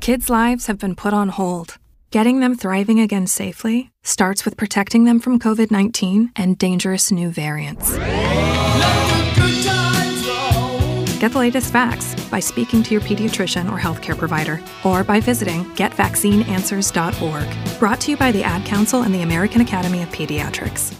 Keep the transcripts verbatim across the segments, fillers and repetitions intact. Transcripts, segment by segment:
Kids' lives have been put on hold. Getting them thriving again safely starts with protecting them from covid nineteen and dangerous new variants. Get the latest facts by speaking to your pediatrician or healthcare provider, or by visiting get vaccine answers dot org. Brought to you by the Ad Council and the American Academy of Pediatrics.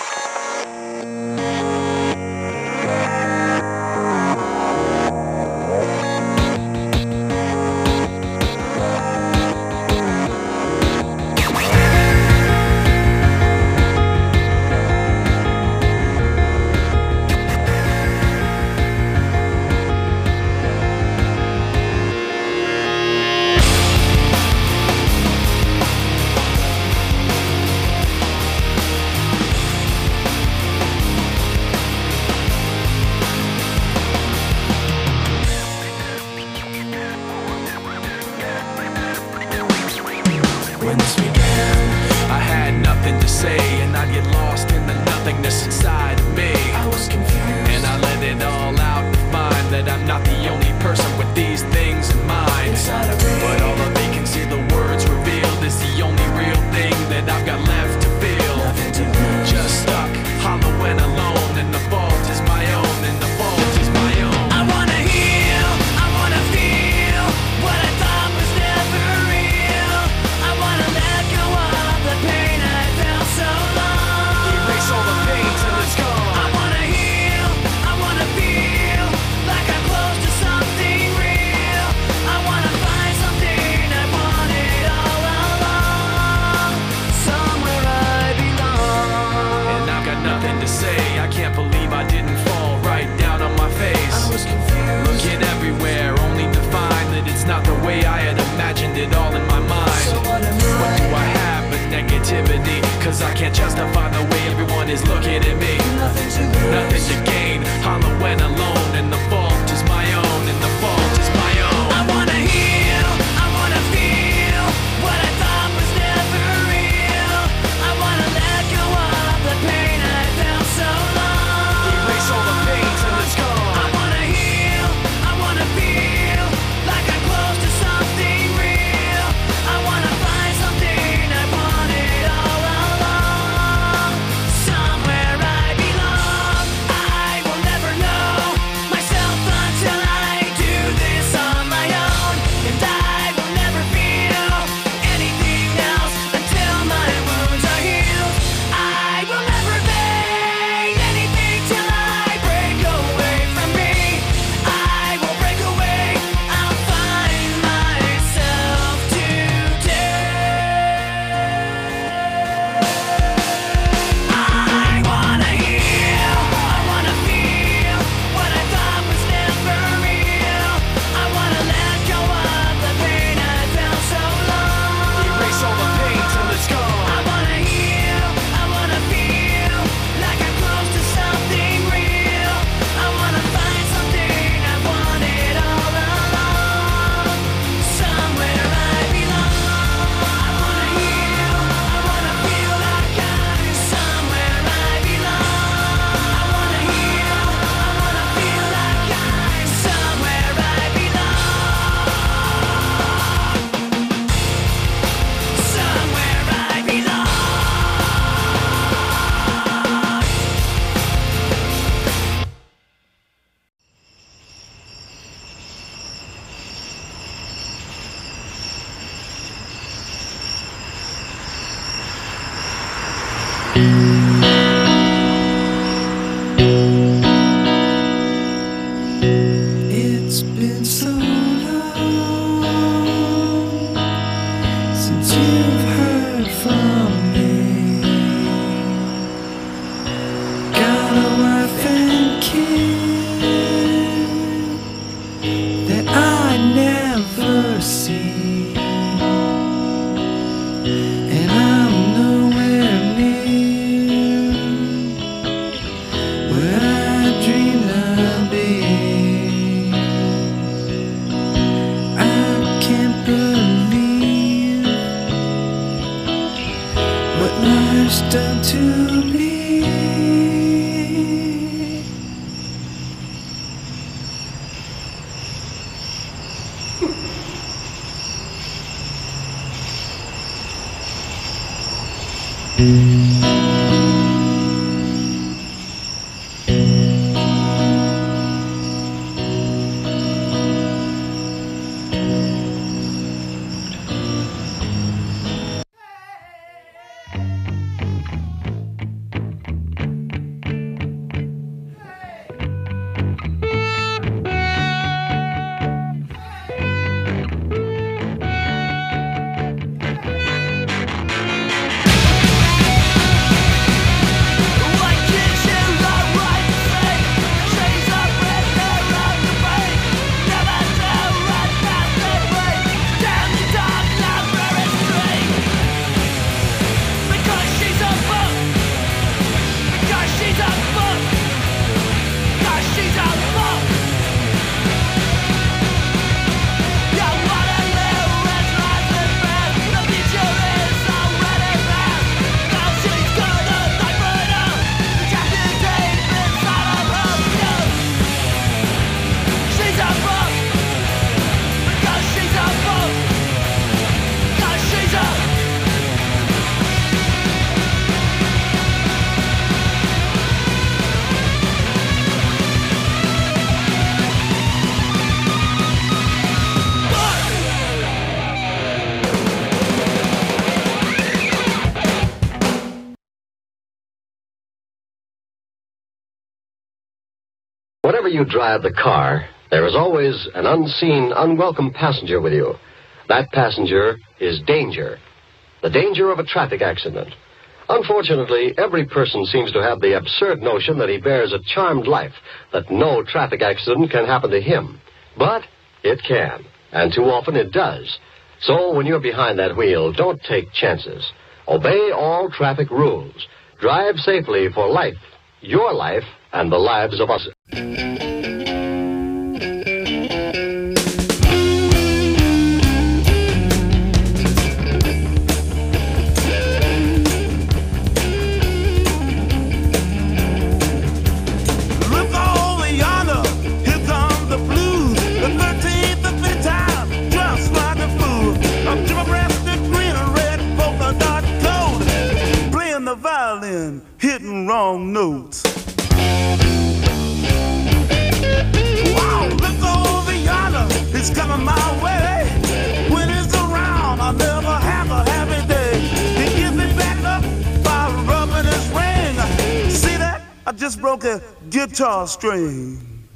When this began, I had nothing to say, and I'd get lost in the nothingness inside of me. I was confused, and I let it all out to find that I'm not the only person with these things in mind. Inside of me, but all the vacancy the words revealed is the only real thing that I've got left to feel. Nothing to lose. Just stuck, hollow and alone, and the fault is my own, and the fault is my own. I wanna heal, I wanna feel what I thought was never real. I wanna let go of the pain I felt so long. Erase all the pain till it's gone. I wanna heal, I wanna feel like I'm close to something real. I wanna find something I wanted all along, somewhere I belong. And I've got nothing to say, I can't believe I didn't fall right down on my face. I was confused, looking everywhere, only to find that it's not the way I had imagined it all in my mind. So what am I? What do I have but negativity? Cause I can't justify the way everyone is looking at me. Nothing to lose, nothing to gain, hollow and alone, and the fault is my own, and the fault is my own. I wanna heal, I wanna feel what I thought was never real. I wanna let go of the pain I felt so long. Erase all the pain till it's gone. I wanna heal, I wanna feel like I'm close to something real. I wanna find something I wanted all along, somewhere I belong. I will never know myself until I do this on my own, and I will never feel anything else until my wounds are healed. I will never fade anything till I break away from me. I will break away, I'll find myself today. I wanna heal, I wanna feel what I thought was never real. I wanna let go of the pain I felt so long. Erase all the pain till it's gone. I wanna heal, I wanna feel like I'm close to something real. I wanna find something I wanted all along, somewhere I belong. I wanna heal, I wanna feel like I'm somewhere I belong. I wanna heal, I wanna feel like I'm somewhere I belong, somewhere I belong. It's been so long since you've heard from me. Got a wife and kid that I never see, and I'm nowhere near where I dreamed I'd be. I can't believe what life's done to me. Whenever you drive the car, there is always an unseen, unwelcome passenger with you. That passenger is danger. The danger of a traffic accident. Unfortunately, every person seems to have the absurd notion that he bears a charmed life, that no traffic accident can happen to him. But it can, and too often it does. So when you're behind that wheel, don't take chances. Obey all traffic rules. Drive safely for life, your life, and the lives of us. Hitting wrong notes. Wow, look over yonder, it's coming my way. When it's around, I'll never have a happy day. He gives me back up by rubbing his ring. See that? I just broke a guitar string.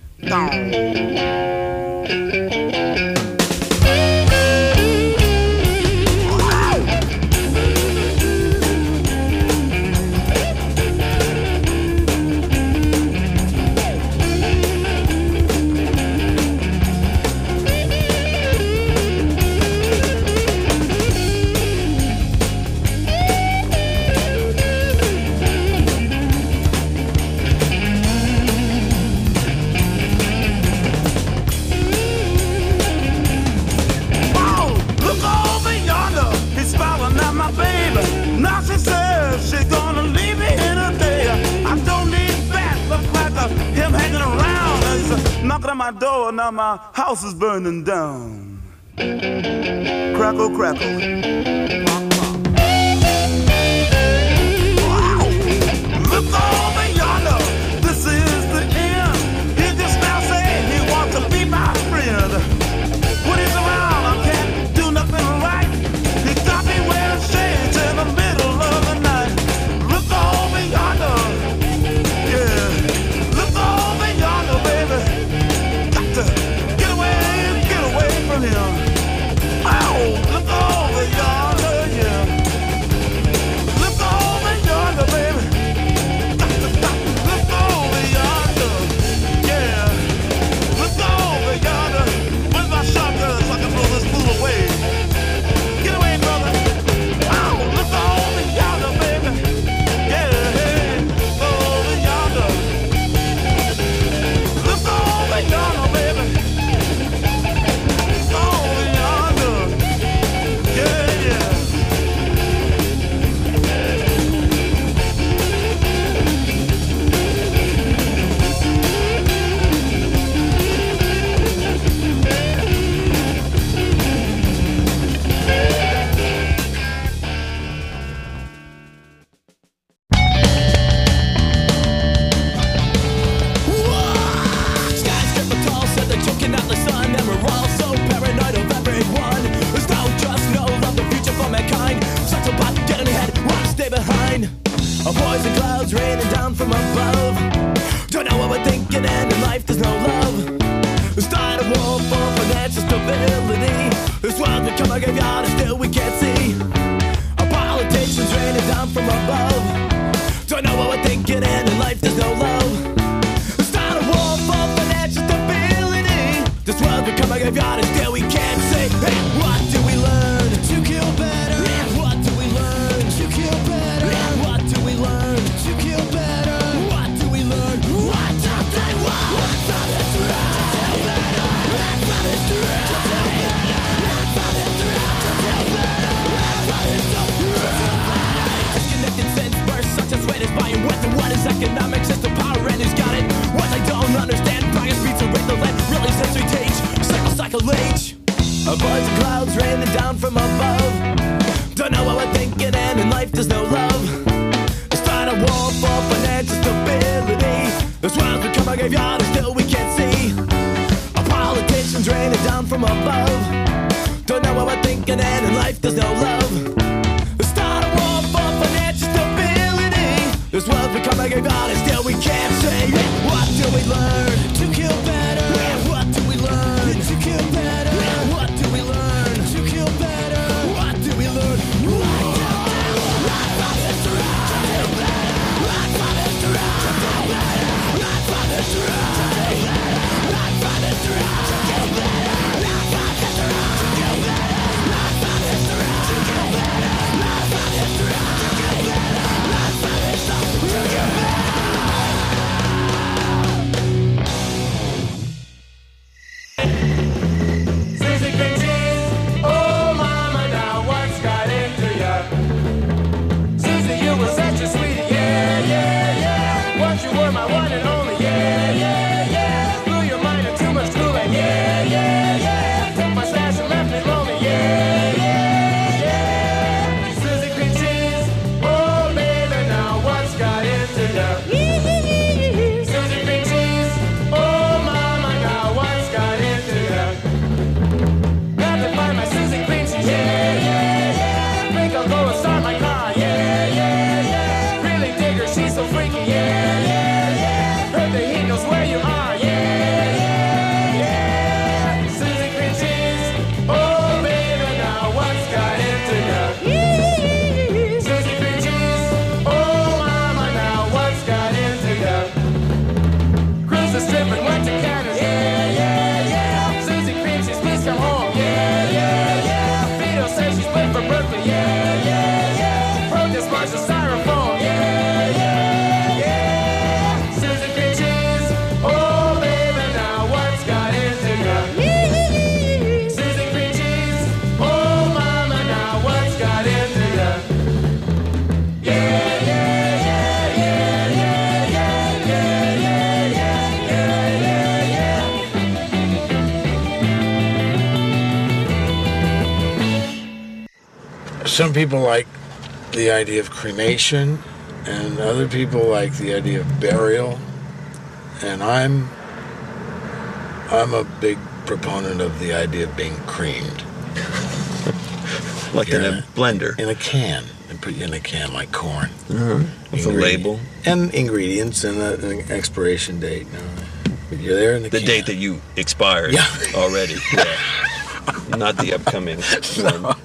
Knocking on my door, now my house is burning down. Crackle, crackle. Wow. Look over yonder, this is the end. He just now said he wants to be my friend. When he's around, I can't do nothing right. He got me wearing shades in the middle of the night. Look over yonder, yeah. Look over yonder, baby. Get away, get away from him. Oh, look over yonder, above. Don't know what we're thinking, and in life there's no love. Start a war for financial stability. This world's become a graveyard and still we can't see. Our politicians raining down from above. Don't know what we're thinking, and in life there's no love. Start a war for financial stability. This world's become a graveyard and still we can't see. Hey, what do we learn? To kill better. What do we learn? To kill better. What do we learn? To kill better. What do we learn? What do they want? What's on this road? To kill better. What's on this road? To kill better. What's on this road? To kill better. What's on this road? Disconnected sense bursts such as when it's buying what and what is economic system power and who's got it? What I don't understand, progress beats a rate the land really sensory age. Cycle, cycle age. A bunch of clouds raining down from above. Don't know what we're thinking, and in life there's no love. Start a war for financial stability. This world's become a graveyard and still we can't see. Our politicians raining down from above. Don't know what we're thinking, and in life there's no love. Start a war for financial stability. This world's become a graveyard and still we can't see. What do we learn? To kill better. What do we learn? To kill better. What do we learn? To kill better. What do we learn? What do we learn? What's on this road? To kill better. What's on this road? To kill better. What's on this road? To kill better. What's on this road? To kill better. What's on this road? To kill better. What's on this road? To kill better. What's on this road? To kill better. What's on this road? To kill better. Susie cream cheese, oh mama, now what's got into ya? Susie, you were such a sweetie, yeah, yeah, yeah. Once you were my one and only, yeah, yeah, yeah. Blew your mind and too much fooling, yeah, yeah, yeah. Took my stash and left me lonely, yeah, yeah, yeah. Susie cream cheese, oh baby, now what's got into ya? Susie cream cheese, oh mama, now what's got into ya? Got to find my Susie cream cheese, yeah, yeah, yeah. Think I'll go and start my car, yeah, yeah, yeah. Really dig her, she's so freaky, yeah, yeah, yeah. Heard that he knows where you are, yeah, yeah, yeah. Susie cream cheese, oh baby, now what's got into ya? Susie cream cheese, oh mama, now what's got into ya? Cruised the strip and went to Canada, yeah, yeah, yeah. Susie cream cheese, please come home, yeah, yeah, yeah. Vito says she's went for Berkeley, yeah, yeah, yeah. Protest march the styrofoam, yeah, yeah, yeah. Susie cream cheese, oh baby, now what's got into ya? Susie cream cheese, oh mama, now what's got into ya? Yeah, yeah, yeah, yeah, yeah, yeah, yeah, yeah, yeah, yeah, yeah, yeah. Some people like the idea of cremation, and other people like the idea of burial. And I'm I'm a big proponent of the idea of being creamed. Like in Yeah. a blender. In a can. They put you in a can like corn. Uh-huh. With a Ingredient- label. And ingredients and a, an expiration date. No, but you're there in the, The can. date that you expired Yeah. already. Yeah. Not the upcoming one.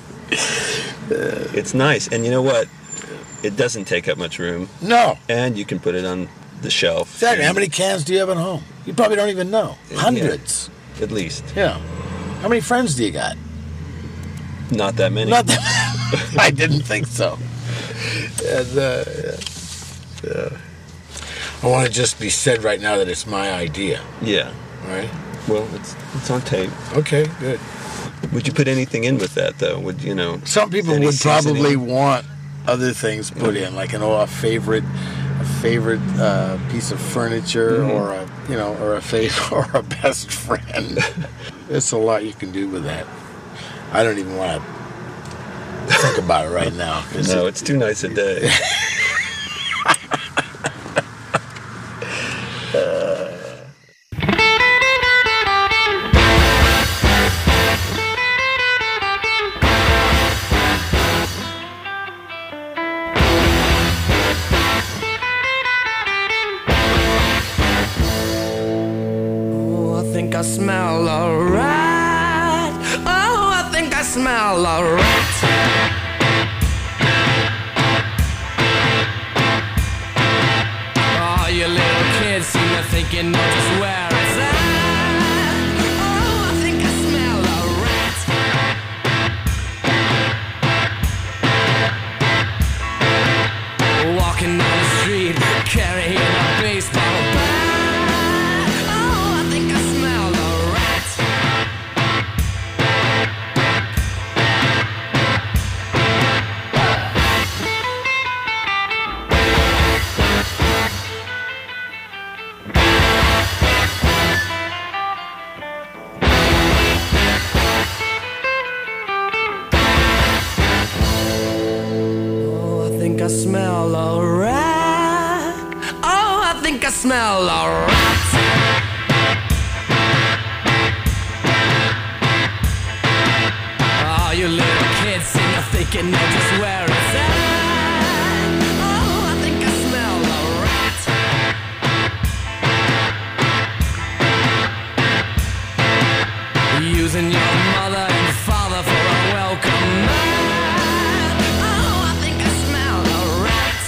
It's nice. And you know what? It doesn't take up much room. No. And you can put it on the shelf. Exactly. How many cans do you have at home? You probably don't even know. Hundreds. Yeah, at least. Yeah. How many friends do you got? Not that many. Not that. I didn't think so. And, uh, yeah. Yeah. I want to just be said right now that it's my idea. Yeah. All right. Well, it's it's on tape. Okay. Good. Would you put anything in with that, though? Would you know? Some people any would probably seasoning? want other things put in, like an oh, a favorite, a favorite uh, piece of furniture, Mhm. or a you know, or a favorite, or a best friend. There's a lot you can do with that. I don't even want to think about it right now. 'cause No, it- it's too nice a day. smell a rat. Oh, I think I smell a rat. Oh, you little kids seem to think you know just where it's at. Oh, I think I smell a rat. Walking down the street, carrying a baseball bat. Oh, I think I smell a rat. Oh, I think I smell a rat. Oh, I think I smell a rat. Oh, you little kids seem to think you know just where it's at. Oh, I think I smell a rat. Using your mother and father for a welcome mat. Oh, I think I smell a rat.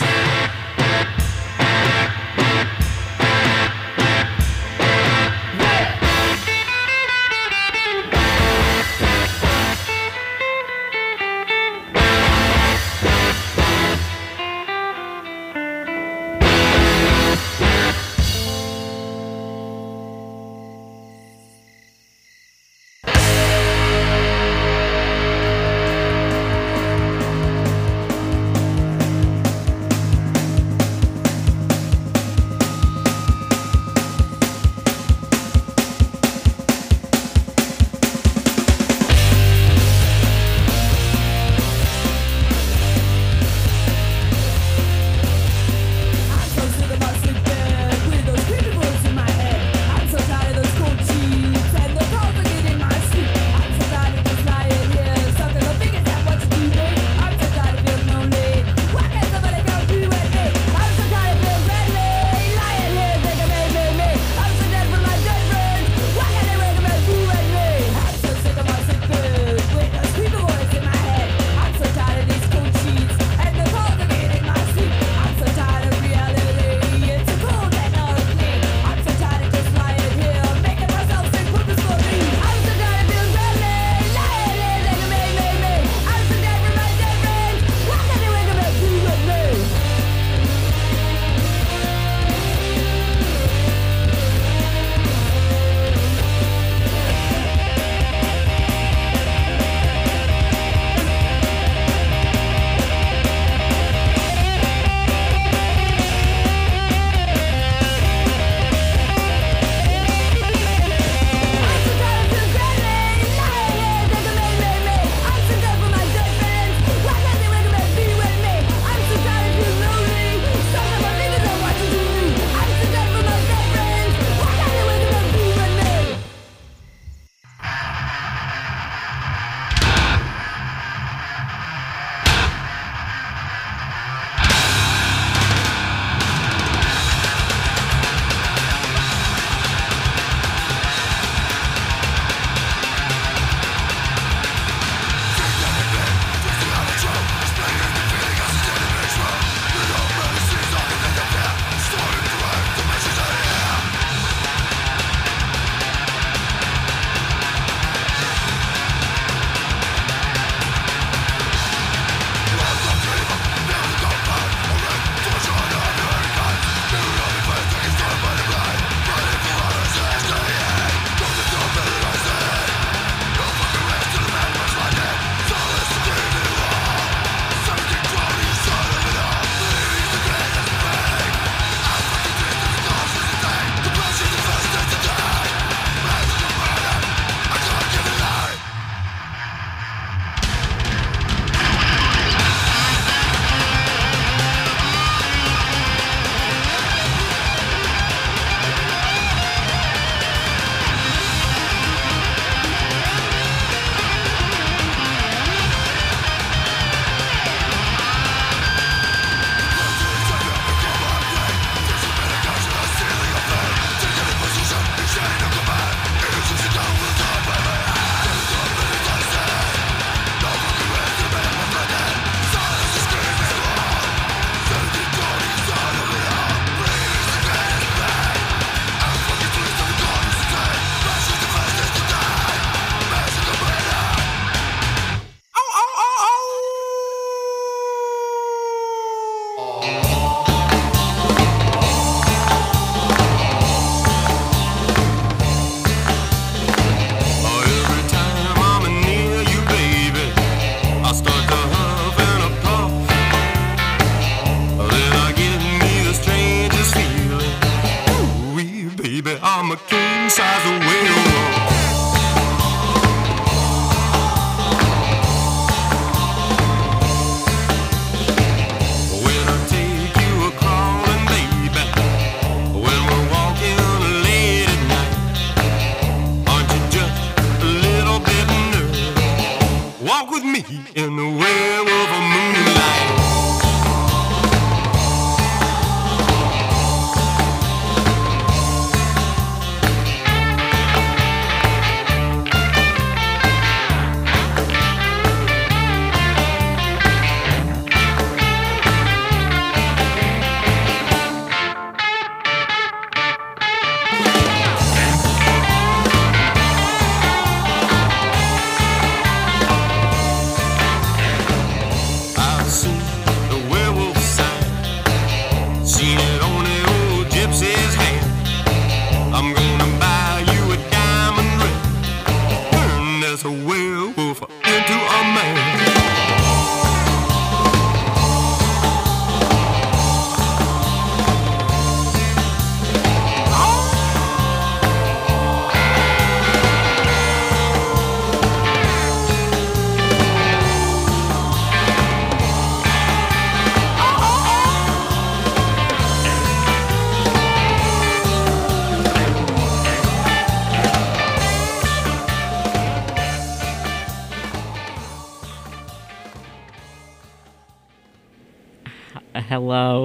H- hello.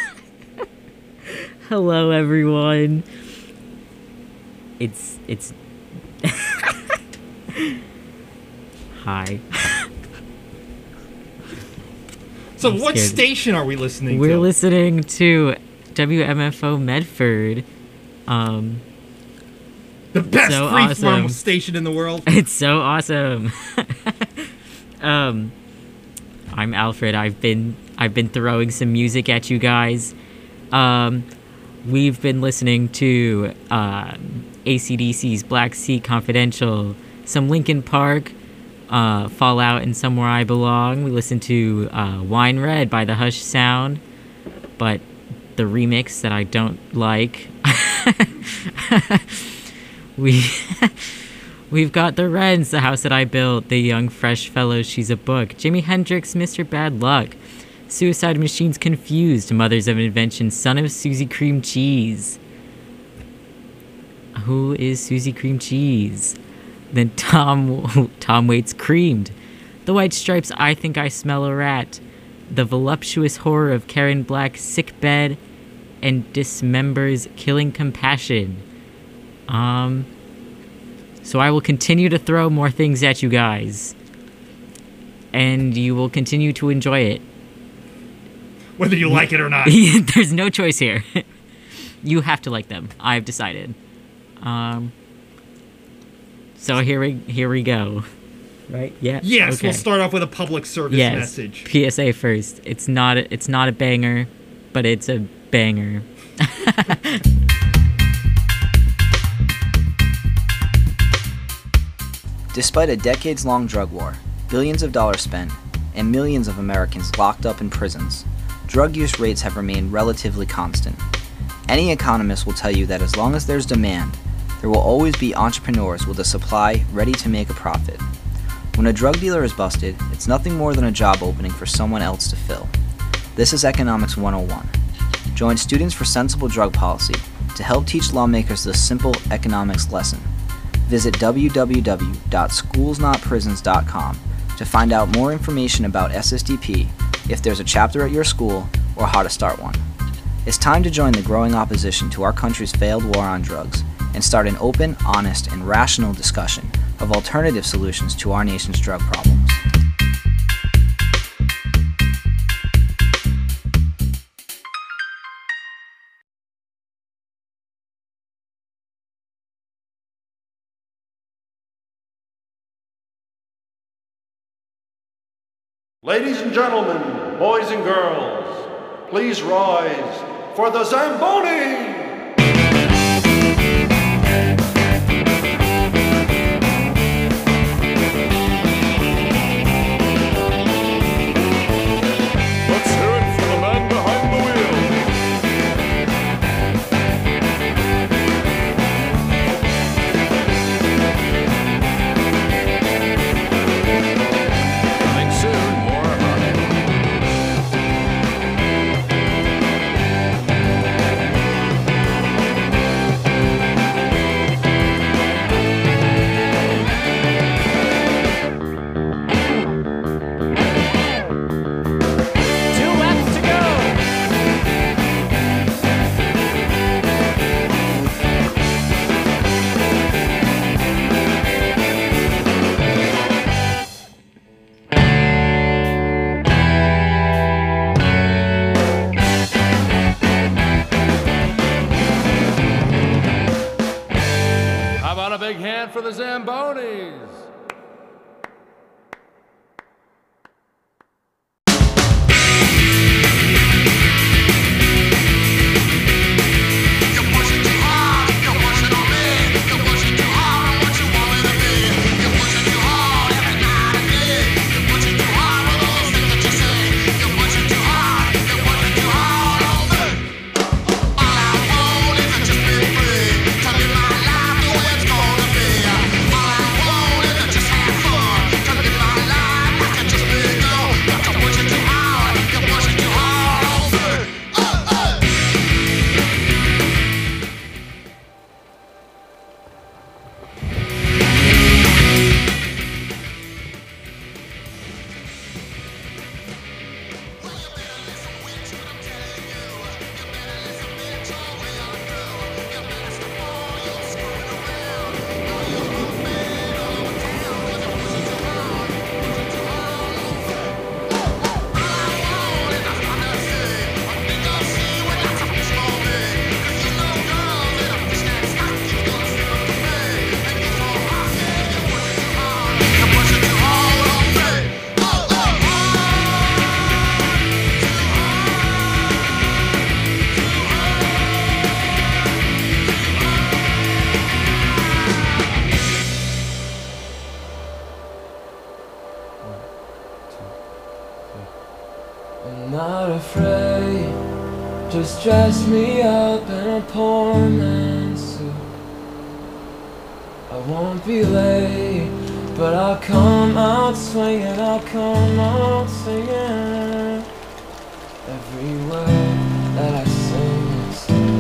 Hello, everyone. It's, it's... Hi. So I'm what scared. station are we listening We're to? listening to W M F O Medford. Um, the best so freeform awesome. station in the world. It's so awesome. um, I'm Alfred. I've been I've been throwing some music at you guys. Um, we've been listening to uh, A C D C's Black Sea Confidential, some Linkin Park, uh, Fallout, and Somewhere I Belong. We listened to uh, Wine Red by the Hush Sound, but the remix that I don't like. we we've got the Wrens, The House That I Built, The Young Fresh Fellows, She's a Book, Jimi Hendrix, Mister Bad Luck, Suicide Machines, Confused, Mothers of Invention, Son of Susie Cream Cheese. Who is Susie Cream Cheese? Then Tom Tom Waits, Creamed, The White Stripes, I Think I Smell a Rat, The Voluptuous Horror of Karen Black, Sick Bed, and Dismembers, Killing Compassion. Um, so I will continue to throw more things at you guys, and you will continue to enjoy it. Whether you like it or not. There's no choice here. You have to like them. I've decided. Um, so here we here we go. Right? Yeah. Yes, okay. we'll start off with a public service yes. message. P S A first. It's not a, it's not a banger, but it's a banger. Despite a decades-long drug war, billions of dollars spent, and millions of Americans locked up in prisons, drug use rates have remained relatively constant. Any economist will tell you that as long as there's demand, there will always be entrepreneurs with a supply ready to make a profit. When a drug dealer is busted, it's nothing more than a job opening for someone else to fill. This is Economics one oh one. Join Students for Sensible Drug Policy to help teach lawmakers this simple economics lesson. Visit w w w dot schools not prisons dot com to find out more information about S S D P, if there's a chapter at your school, or how to start one. It's time to join the growing opposition to our country's failed war on drugs and start an open, honest, and rational discussion of alternative solutions to our nation's drug problems. Ladies and gentlemen, boys and girls, please rise for the Zamboni! Let's hear it for the man behind the wheel. Coming soon, more about it. Two laps to go. How about a big hand for the Zambonis? All I want is I'm not afraid. Just dress me up in a poor man's suit. I won't be late, but I'll come out swinging, I'll come out singing. Every word that I sing is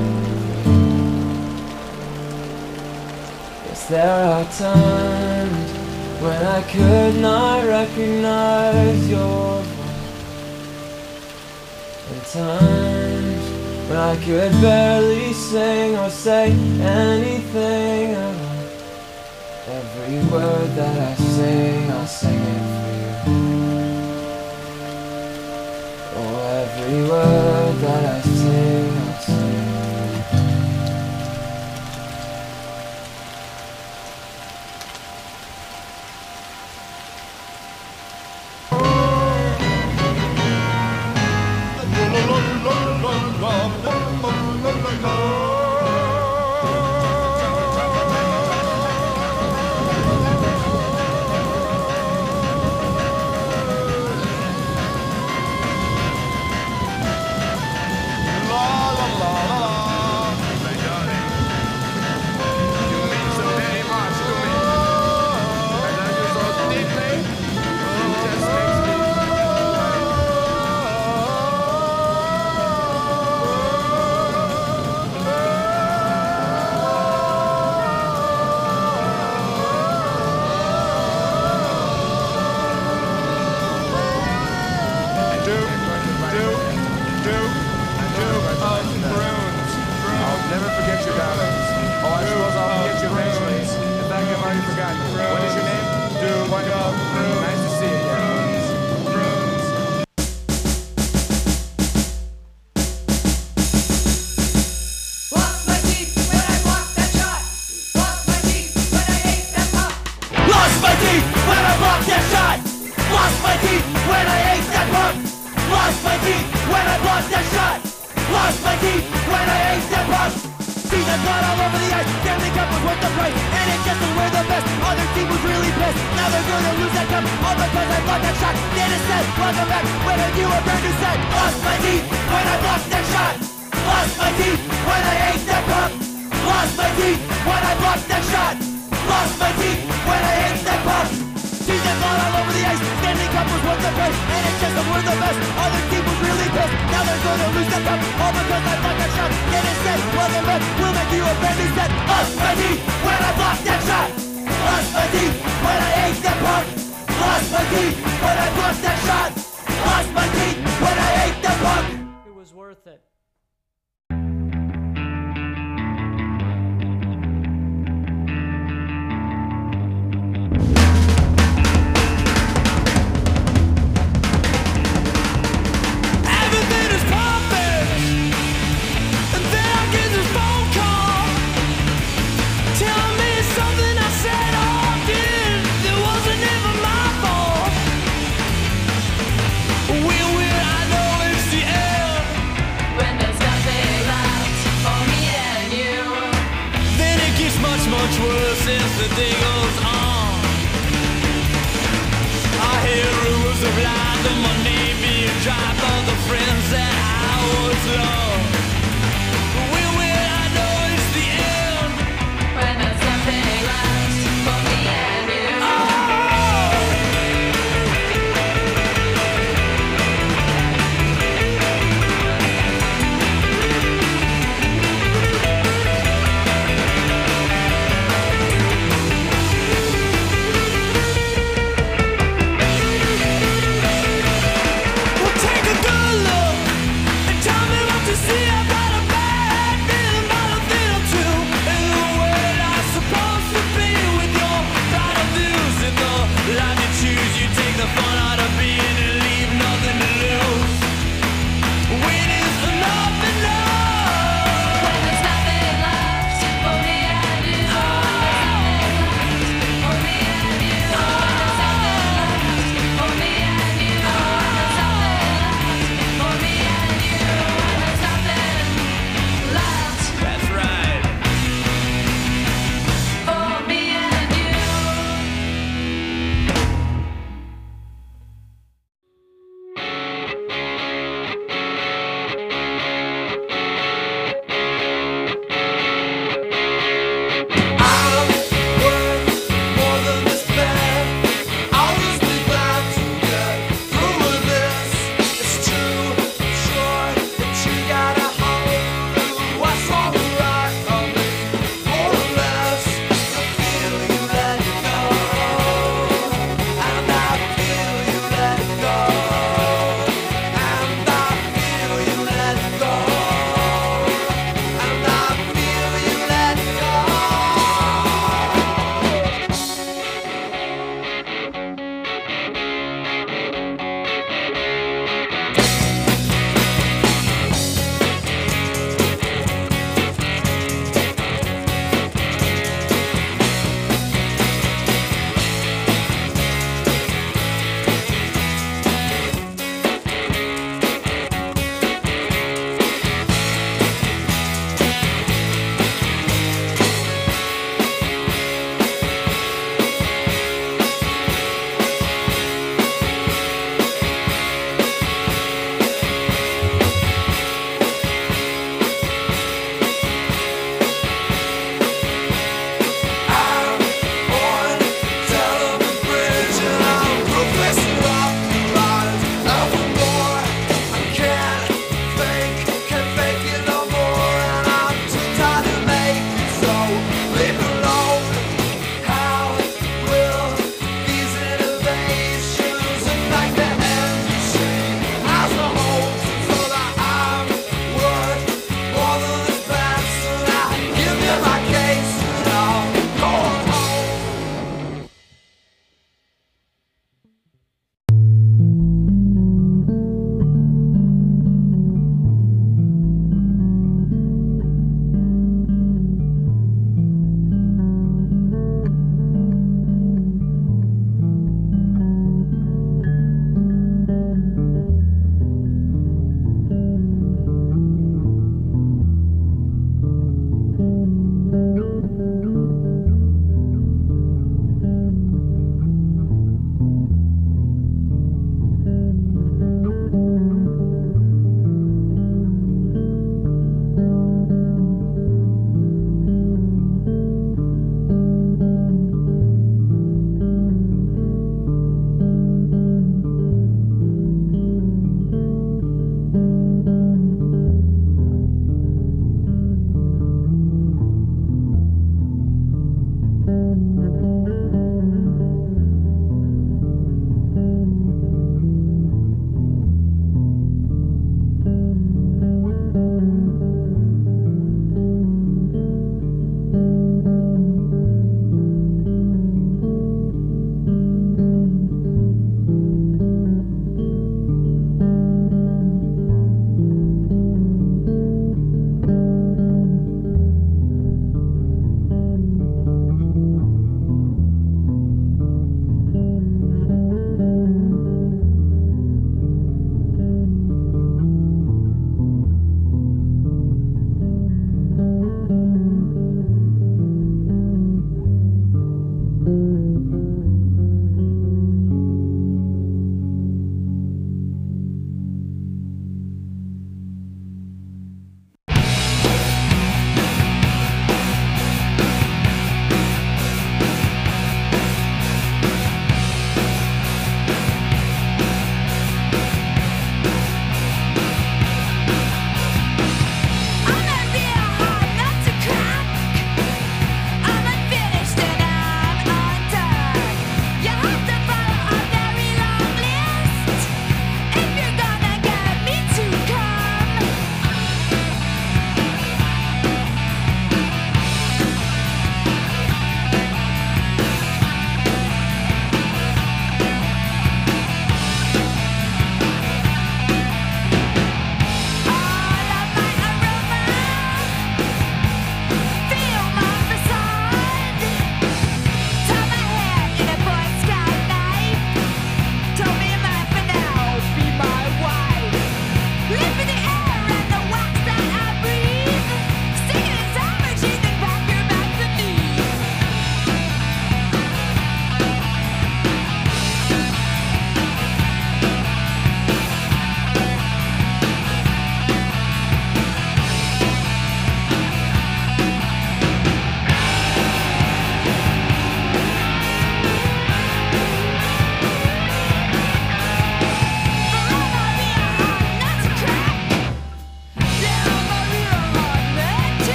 yes, there are times when I could not recognize your voice, and times when I could barely sing or say anything at all. Every word that I sing, I'll sing it for you. Oh, every word that I sing, I'll sing it for you.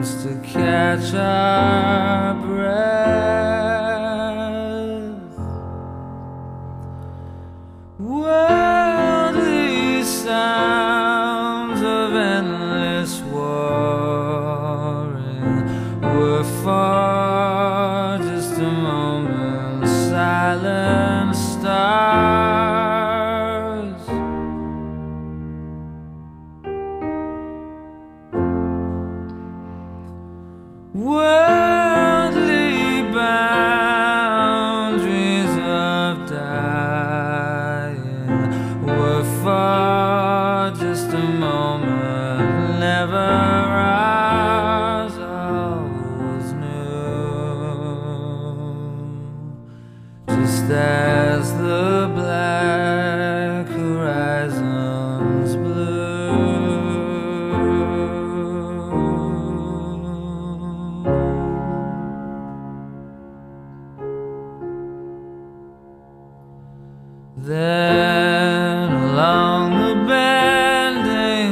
seconds to catch our breath. Worldly sounds of endless warring were for just a moment silent stars. Worldly boundaries of dying were for just a moment, never ours, always new. Just as the black horizons blue. Then along the bending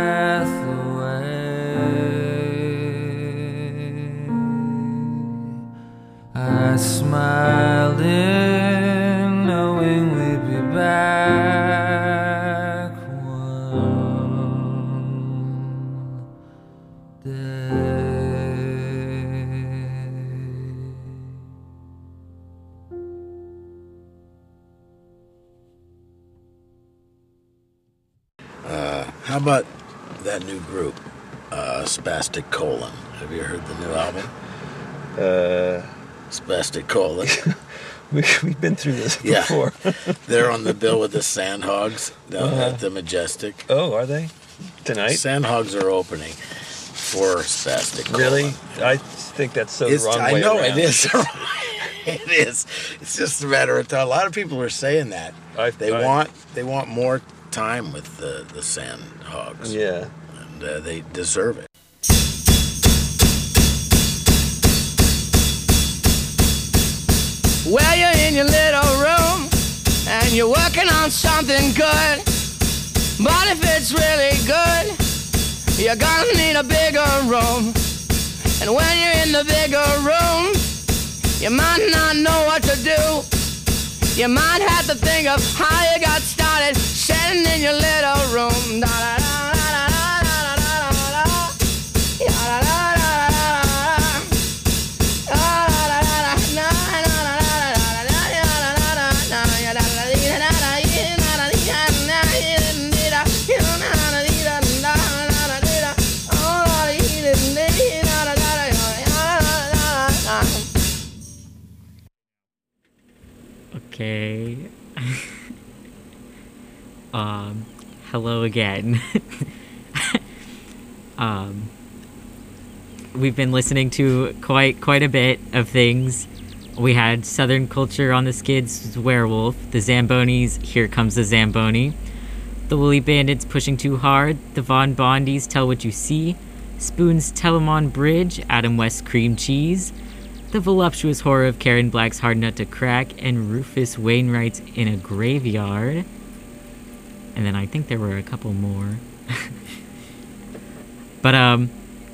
pathway, I smiled in knowing we'd be back one day. Uh, how about that new group, uh, Spastic Colon? Have you heard the new album? Uh, Spastic Colon. we, we've been through this Yeah. before. They're on the bill with the Sandhogs down Uh-huh. at the Majestic. Oh, are they? Tonight? Sandhogs are opening for Spastic Colon. Really? I think that's so It's- the wrong I way know around. it is. It is. It's just a matter of time. A lot of people are saying that. I- they I- want they want more time with the the Sandhogs. Yeah. And uh, they deserve it. Well, you're in your little room and you're working on something good. But if it's really good, you're gonna need a bigger room. And when you're in the bigger room, you might not know what to do. You might have to think of how you got started sitting in your little room. Okay. um, hello again. um, we've been listening to quite quite a bit of things. We had Southern Culture on the Skids' Werewolf, the Zambonis, Here Comes the Zamboni, the Woolly Bandits, Pushing Too Hard, the Von Bondies, Tell What You See, Spoon's Telemon Bridge, Adam West Cream Cheese, The Voluptuous Horror of Karen Black's Hard Nut to Crack, and Rufus Wainwright's In a Graveyard. And then I think there were a couple more. But, um...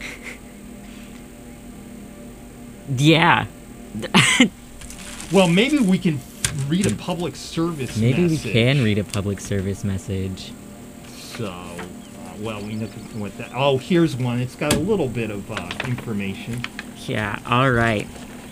yeah. Well, maybe we can read a public service Maybe message. we can read a public service message. So, uh, well, we know what that... Oh, here's one. It's got a little bit of uh, information. Yeah, alright.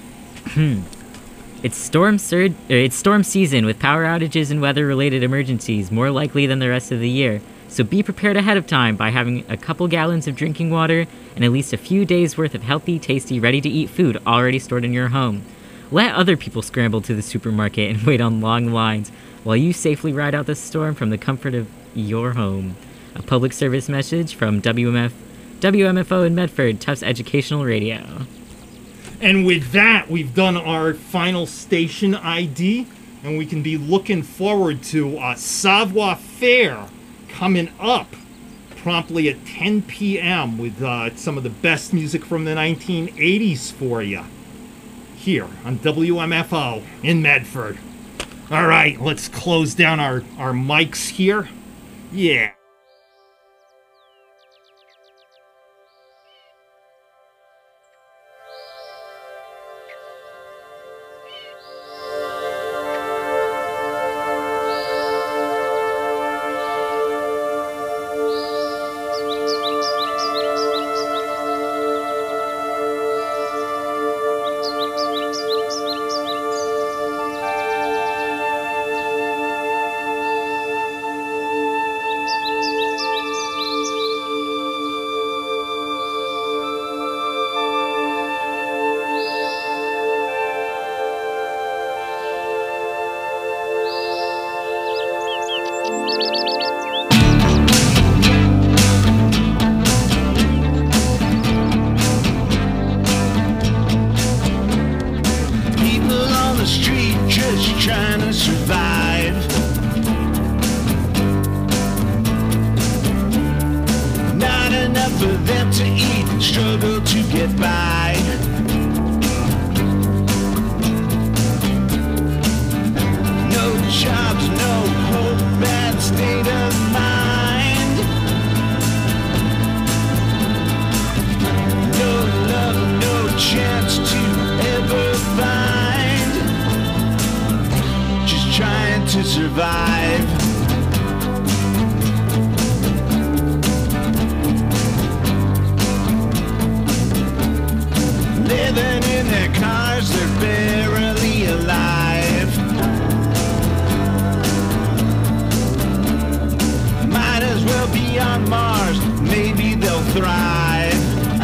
It's storm surge. Uh, it's storm season with power outages and weather-related emergencies more likely than the rest of the year. So be prepared ahead of time by having a couple gallons of drinking water and at least a few days worth of healthy, tasty, ready-to-eat food already stored in your home. Let other people scramble to the supermarket and wait on long lines while you safely ride out the storm from the comfort of your home. A public service message from W M F, W M F O in Medford, Tufts Educational Radio. And with that, we've done our final station I D, and we can be looking forward to uh, Savoir Faire coming up promptly at ten p.m. with uh, some of the best music from the nineteen eighties for you here on W M F O in Medford. All right, let's close down our, our mics here. Yeah. for them to eat, struggle to get by. No jobs, no hope, bad state of mind. No love, no chance to ever find. Just trying to survive. Living in their cars, they're barely alive. Might as well be on Mars, maybe they'll thrive.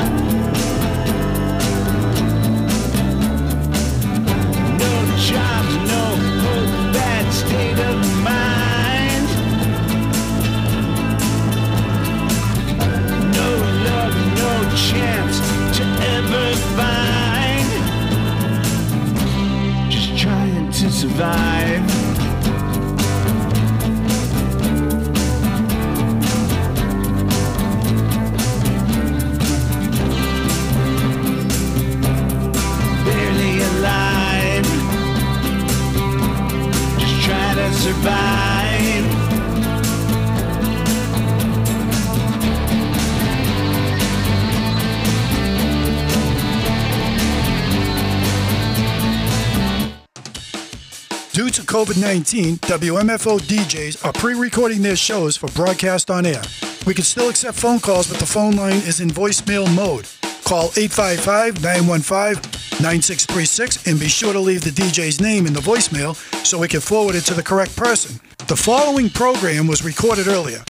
No jobs, no hope, bad state of mind. No love, no chance to ever find. Just trying to survive. Barely alive. Just trying to survive. Due to COVID nineteen, W M F O D Js are pre-recording their shows for broadcast on air. We can still accept phone calls, but the phone line is in voicemail mode. Call eight five five, nine one five, nine six three six and be sure to leave the D J's name in the voicemail so we can forward it to the correct person. The following program was recorded earlier.